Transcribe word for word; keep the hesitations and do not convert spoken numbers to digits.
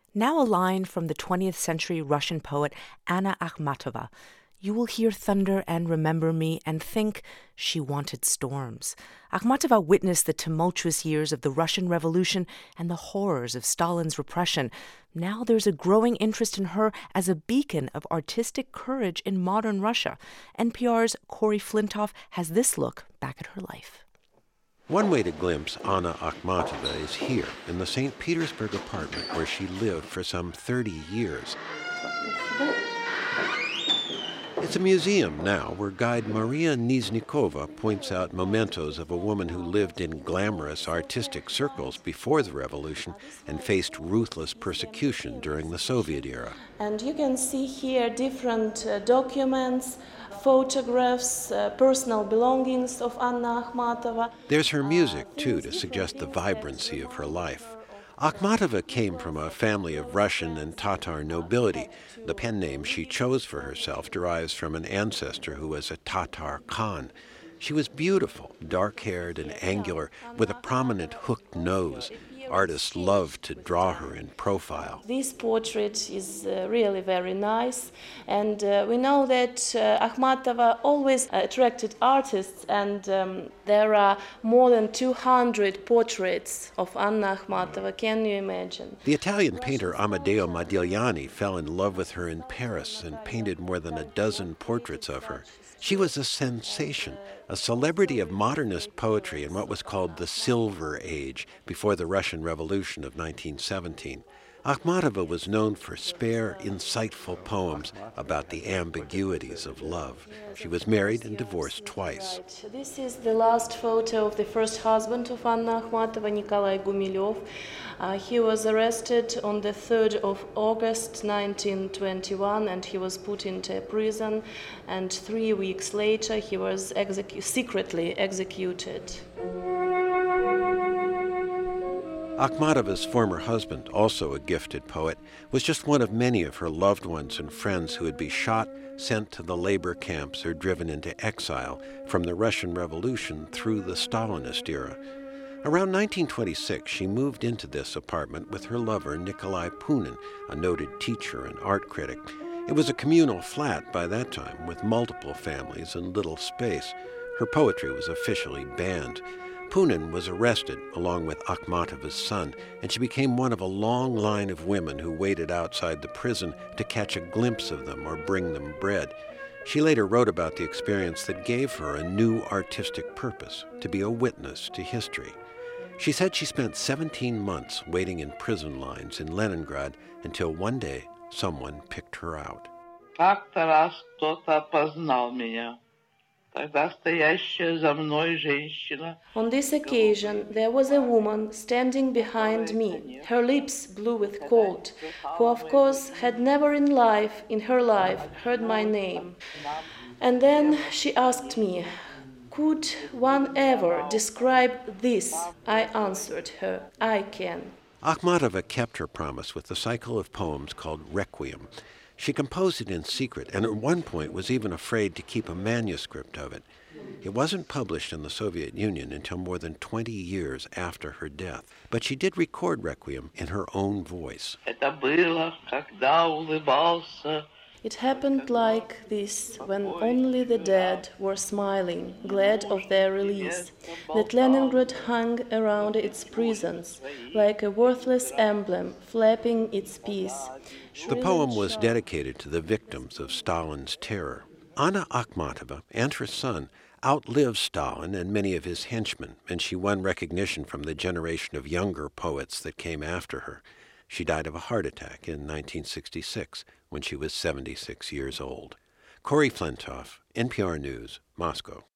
Now a line from the twentieth century Russian poet Anna Akhmatova. You will hear thunder and remember me and think she wanted storms. Akhmatova witnessed the tumultuous years of the Russian Revolution and the horrors of Stalin's repression. Now there's a growing interest in her as a beacon of artistic courage in modern Russia. N P R's Corey Flintoff has this look back at her life. One way to glimpse Anna Akhmatova is here, in the Saint Petersburg apartment where she lived for some thirty years. It's a museum now where guide Maria Niznikova points out mementos of a woman who lived in glamorous artistic circles before the revolution and faced ruthless persecution during the Soviet era. And you can see here different uh, documents, photographs, uh, personal belongings of Anna Akhmatova. There's her music, too, to suggest the vibrancy of her life. Akhmatova came from a family of Russian and Tatar nobility. The pen name she chose for herself derives from an ancestor who was a Tatar Khan. She was beautiful, dark-haired and angular, with a prominent hooked nose. Artists loved to draw her in profile. This portrait is uh, really very nice, and uh, we know that uh, Akhmatova always attracted artists, and um, there are more than two hundred portraits of Anna Akhmatova. Can you imagine? The Italian painter Amedeo Modigliani fell in love with her in Paris and painted more than a dozen portraits of her. She was a sensation, a celebrity of modernist poetry in what was called the Silver Age, before the Russian Revolution of nineteen seventeen. Akhmatova was known for spare, insightful poems about the ambiguities of love. She was married and divorced twice. This is the last photo of the first husband of Anna Akhmatova, Nikolai Gumilev. Uh, he was arrested on the third of August nineteen twenty-one, and he was put into prison, and three weeks later he was execu- secretly executed. Akhmatova's former husband, also a gifted poet, was just one of many of her loved ones and friends who would be shot, sent to the labor camps, or driven into exile from the Russian Revolution through the Stalinist era. Around nineteen twenty-six, she moved into this apartment with her lover, Nikolai Punin, a noted teacher and art critic. It was a communal flat by that time, with multiple families and little space. Her poetry was officially banned. Punin was arrested, along with Akhmatova's son, and she became one of a long line of women who waited outside the prison to catch a glimpse of them or bring them bread. She later wrote about the experience that gave her a new artistic purpose, to be a witness to history. She said she spent seventeen months waiting in prison lines in Leningrad until one day someone picked her out. Как-то раз кто-то опознал меня. On this occasion, there was a woman standing behind me, her lips blue with cold, who of course had never in life, in her life, heard my name. And then she asked me, could one ever describe this? I answered her, I can. Akhmatova kept her promise with a cycle of poems called Requiem. She composed it in secret, and at one point was even afraid to keep a manuscript of it. It wasn't published in the Soviet Union until more than twenty years after her death, but she did record Requiem in her own voice. It happened like this, when only the dead were smiling, glad of their release, that Leningrad hung around its prisons, like a worthless emblem flapping its peace. The poem was dedicated to the victims of Stalin's terror. Anna Akhmatova and her son outlived Stalin and many of his henchmen, and she won recognition from the generation of younger poets that came after her. She died of a heart attack in nineteen sixty-six when she was seventy-six years old. Corey Flintoff, N P R News, Moscow.